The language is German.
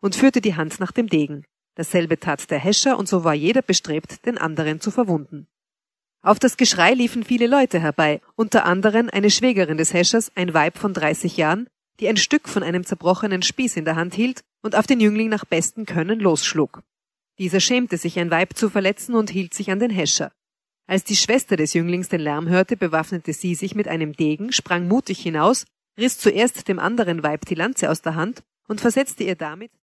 und führte die Hand nach dem Degen. Dasselbe tat der Häscher, und so war jeder bestrebt, den anderen zu verwunden. Auf das Geschrei liefen viele Leute herbei, unter anderen eine Schwägerin des Häschers, ein Weib von 30 Jahren, die ein Stück von einem zerbrochenen Spieß in der Hand hielt und auf den Jüngling nach bestem Können losschlug. Dieser schämte sich, ein Weib zu verletzen, und hielt sich an den Häscher. Als die Schwester des Jünglings den Lärm hörte, bewaffnete sie sich mit einem Degen, sprang mutig hinaus, riss zuerst dem anderen Weib die Lanze aus der Hand und versetzte ihr damit